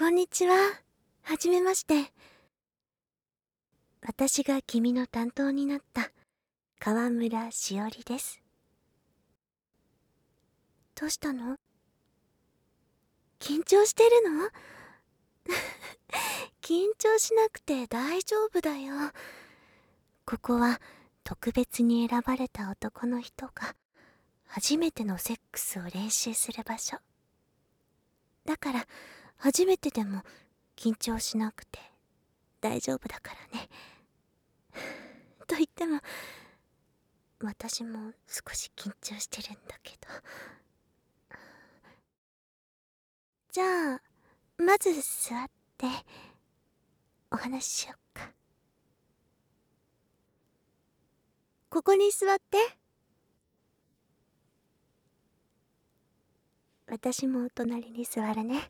こんにちは。はじめまして。私が君の担当になった川村しおりです。どうしたの？緊張してるの？緊張しなくて大丈夫だよ。ここは特別に選ばれた男の人が初めてのセックスを練習する場所。だから初めてでも緊張しなくて大丈夫だからね。と言っても私も少し緊張してるんだけど。じゃあまず座ってお話ししよっか。ここに座って。私も隣に座るね。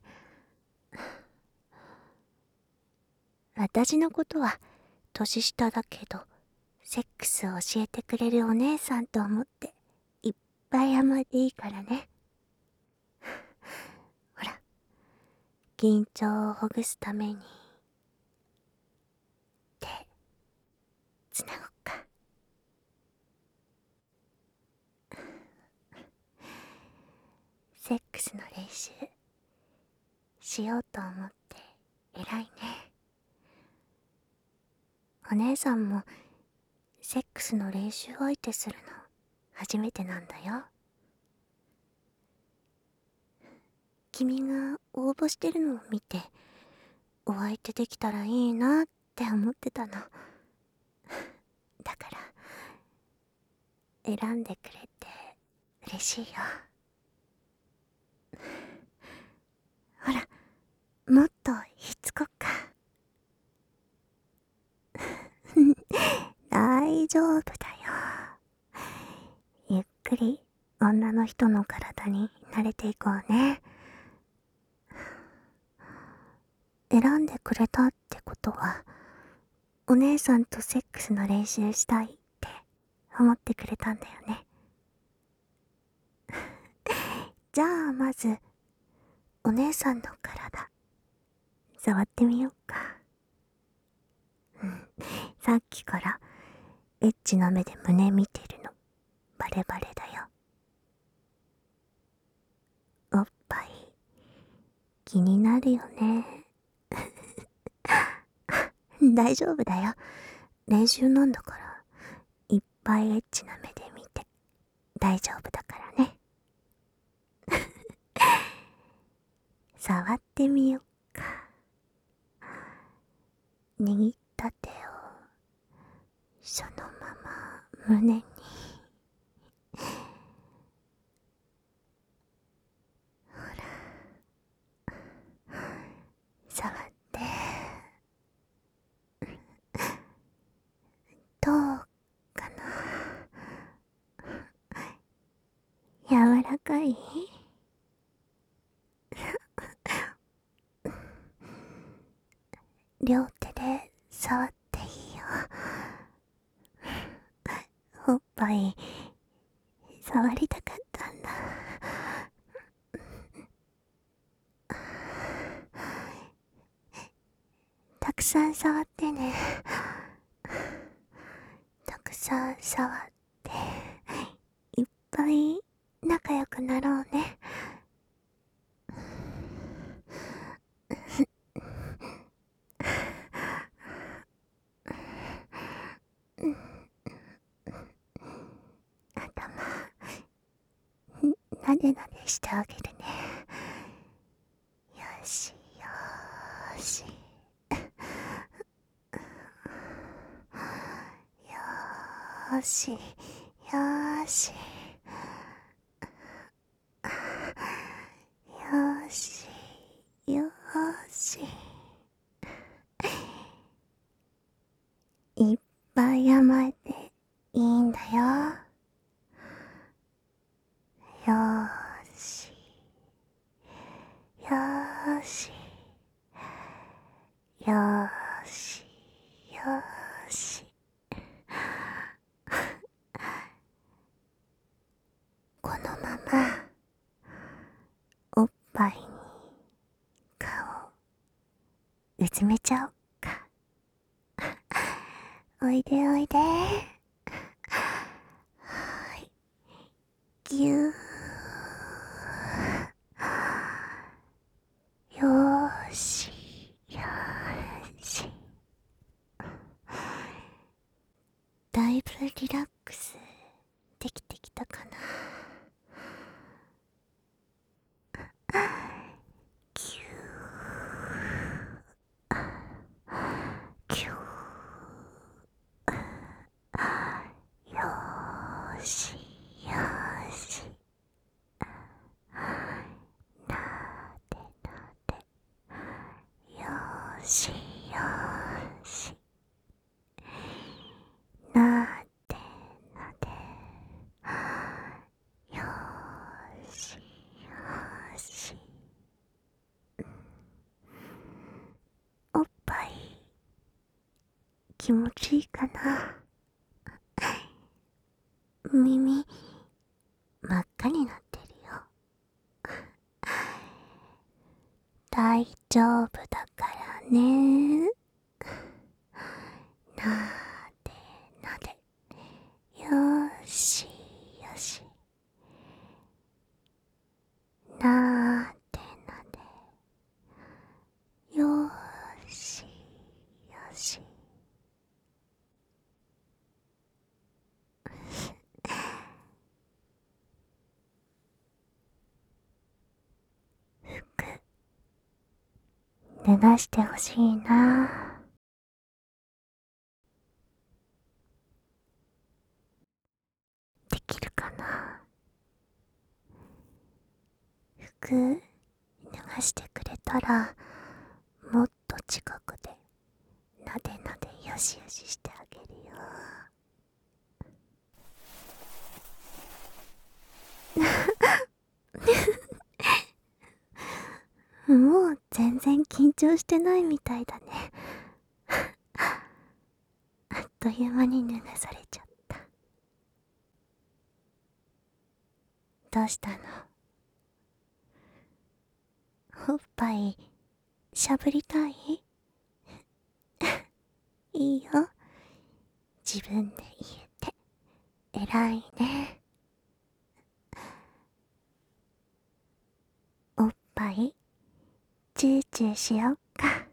私のことは年下だけどセックスを教えてくれるお姉さんと思っていっぱい甘えていいからね。ほら、緊張をほぐすために手つなごっか。セックスの練習しようと思って偉いね。お姉さんもセックスの練習相手するの初めてなんだよ。君が応募してるのを見てお相手できたらいいなって思ってたの。だから選んでくれて嬉しいよ。ほら、もっとひっつこっか。大丈夫だよ。ゆっくり女の人の体に慣れていこうね。選んでくれたってことはお姉さんとセックスの練習したいって思ってくれたんだよね。じゃあまずお姉さんの体触ってみようか。さっきからエッチな目で胸見てるのバレバレだよ。おっぱい気になるよね。大丈夫だよ。練習なんだからいっぱいエッチな目で見て大丈夫だからね。触ってみよっか。握った手をそのまま胸に。触ってどうかな。柔らかい？両手で触っていいよ。おっぱい触りたかったんだ。たくさん触ってね。たくさん触っていっぱい仲良くなろうね。頭なでなでしてあげるね。よしよーし。よーしよーし。よーしよーし。いっぱい甘えていいんだよ。よーしよーしよーしよーし。このままおっぱいに顔うずめちゃおっか。おいでおいで。はーい。ぎゅー。よーし、よーし。だいぶリラックスできてきたかな。ぎゅー、ぎゅー。よーし、よーし。なでなで。よーし、よーし。なでなで。よーし、よーし。おっぱい気持ちいいかな。耳真っ赤になってるよ。大丈夫だからね。なでなで。よーしよし。なでなで。よーしよし。服脱がしてほしいな。できるかな。服脱がしてくれたらもっと近くでなでなでよしよししてあげるよ。もう全然緊張してないみたいだね。あっという間に脱がされちゃった。どうしたの？おっぱいしゃぶりたい？いいよ、自分で言えて偉いね。おっぱいチューチューしよっか。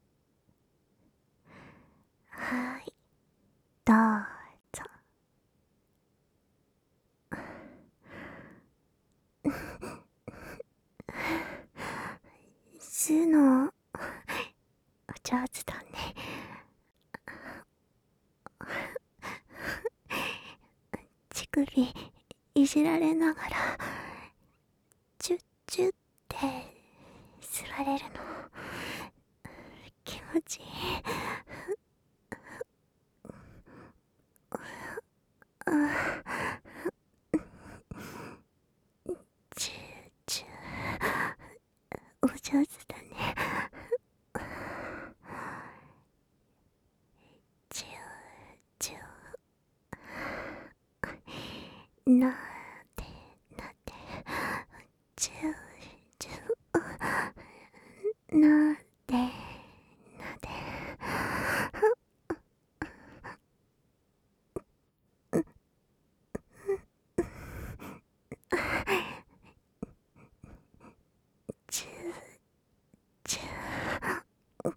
はーい、どうぞ。吸うの上手だね。乳首いじられながらチュッチュッって吸われるの気持ちいい。チューチュー、お上手だね。チューチュー、なでなで。チューチュー、なでなで。チューチュー、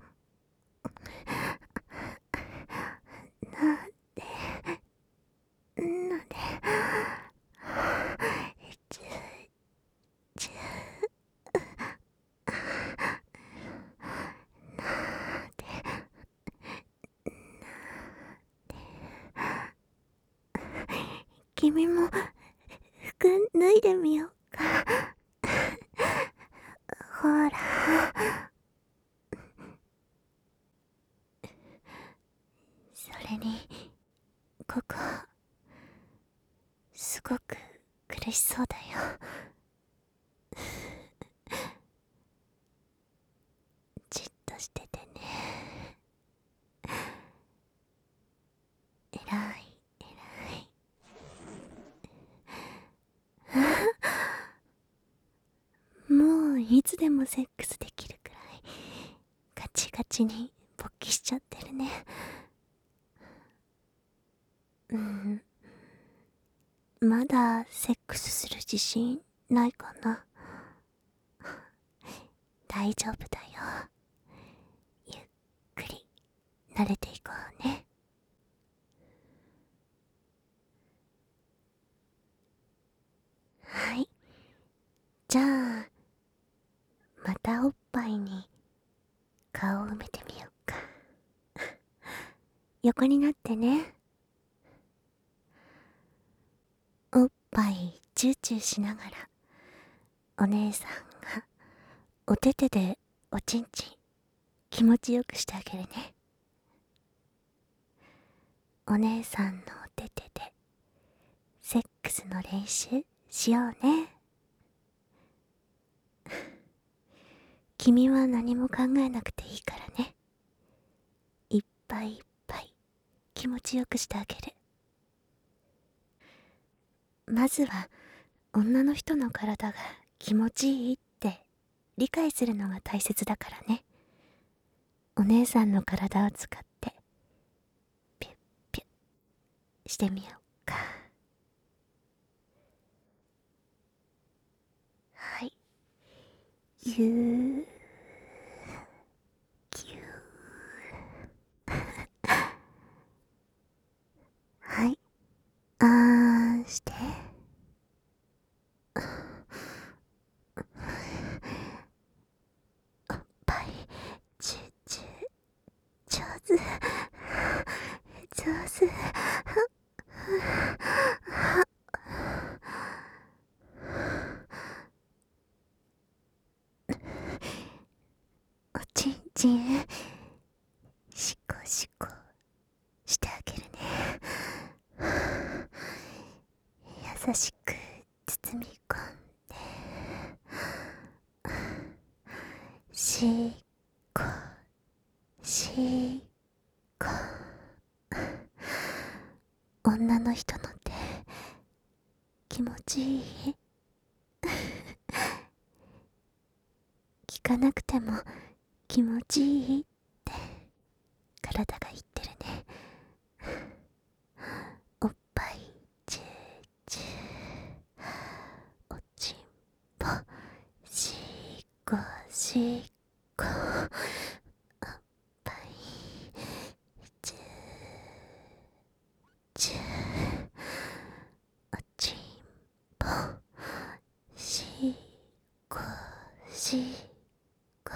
なでなで。チューチュー、なで君も服脱いでみようか。ほら。それにここすごく苦しそうだよ。じっとしててね。えらいえらい。もういつでもセックスできるくらいガチガちに勃起しちゃってるね。まだセックスする自信ないかな。大丈夫だよ。ゆっくり慣れていこうね。はい。じゃあ、またおっぱいに顔を埋めてみようか。横になってね。おっぱいチューチューしながら、お姉さんがお手手でおちんちん気持ちよくしてあげるね。お姉さんのお手手でセックスの練習しようね。君は何も考えなくていいからね。いっぱいいっぱい気持ちよくしてあげる。まずは女の人の体が気持ちいいって理解するのが大切だからね。お姉さんの体を使ってピュッピュッしてみようか。はい。ゆーきゅー。はい。あーんして。おっぱいチューチュー上手上手。おちんちんシコシコしてあげるね。優しく包み込んでしこしこ。女の人の手気持ちいい。聞かなくても気持ちいいって体が言ってるね。おっぱいチューチュー、おちんぽしこしこ、おっぱいチューチュー、おちんぽしこしこ、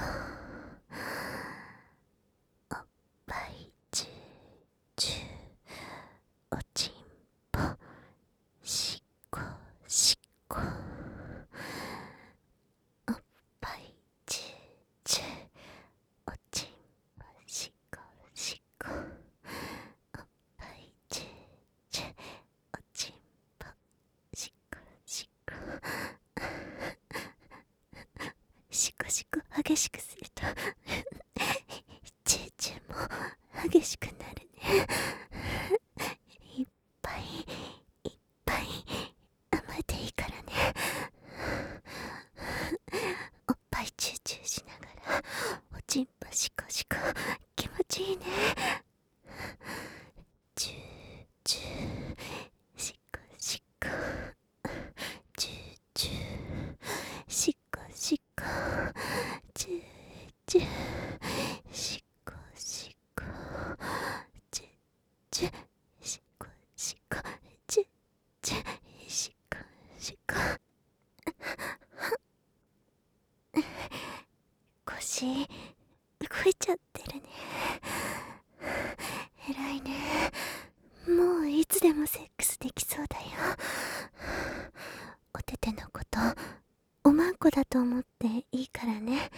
おっぱいチューチュー、おちんぽしこしこ、おっぱいチューチュー、おちんぽしこしこ、おっぱいチューチュー、おちんぽしこしこ。シコシコ激しくするとチューチューも激しくなるね。いっぱいいっぱい甘えていいからね。おっぱいチューチューしながらおちんぽシコシコ気持ちいいね。チューチューシコシコ、チューチューシコシコ、チューチューシコシコ、チューチューシコシコ、チューチューシコシコ。腰動いちゃってるね。偉いね。もういつでもセックスできそうだよ。お手手のことおまんこだと思っていいからね。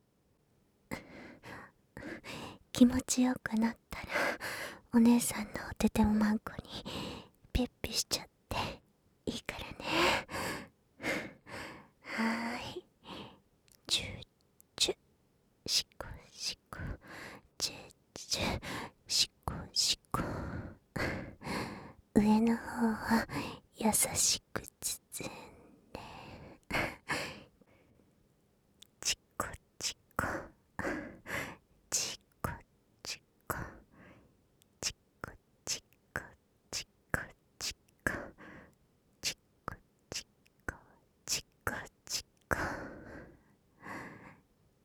気持ちよくなったらお姉さんのお手手おまんこにピュッピュしちゃっていいからね。はーい。チューチューシコシコ、チューチューシコシコ。上の方は優しく包んでチコチコチ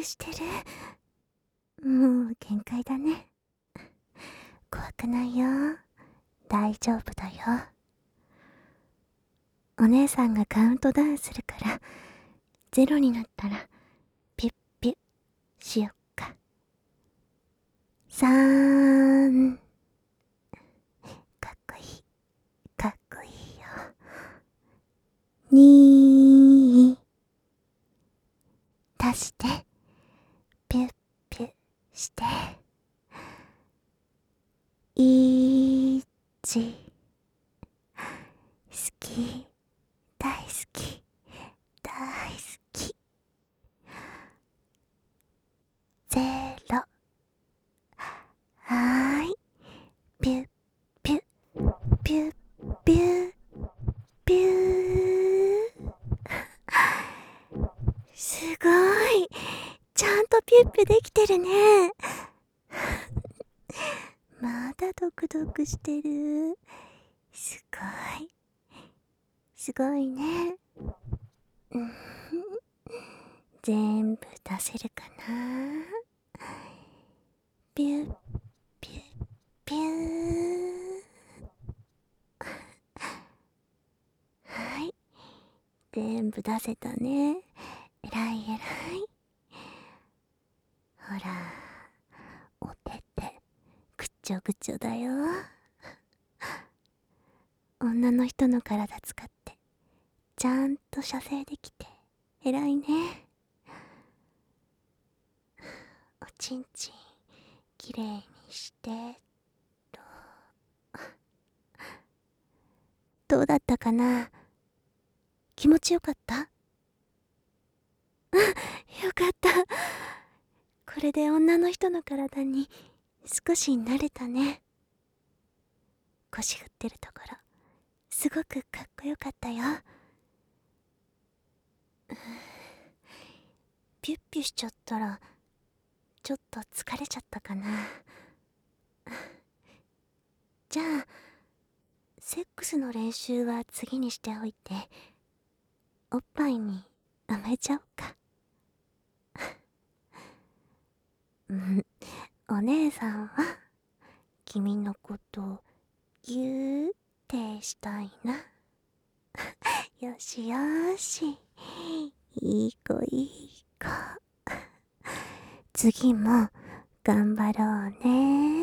クしてる。もう限界だね。怖くないよ。大丈夫だよ。お姉さんがカウントダウンするから、0になったらピュッピュッしよっか。3、かっこいい、かっこいいよ。2、足してピュッピュッして、1、好き、大好き、大好き。0、はーい。ピュッピュッピュッピュッピュー。すごい。ちゃんとピュッピュできてるね。まだドクドクしてる。すごい。すごいね。全部出せるかな。ピュッピュッピュー。はい。全部出せたね。えらいえらい。ほら、お手手、ぐちょぐちょだよ。女の人の体使って、ちゃんと射精できて、えらいね。おちんちん、きれいにしてと。どうだったかな？気持ちよかった？よかった。これで女の人の体に少し慣れたね。腰振ってるところ、すごくかっこよかったよ。ピュッピュしちゃったら、ちょっと疲れちゃったかな。じゃあ、セックスの練習は次にしておいて、おっぱいに甘えちゃおうか。お姉さんは君のことぎゅーってしたいな。よしよし、いい子いい子。次も頑張ろうね。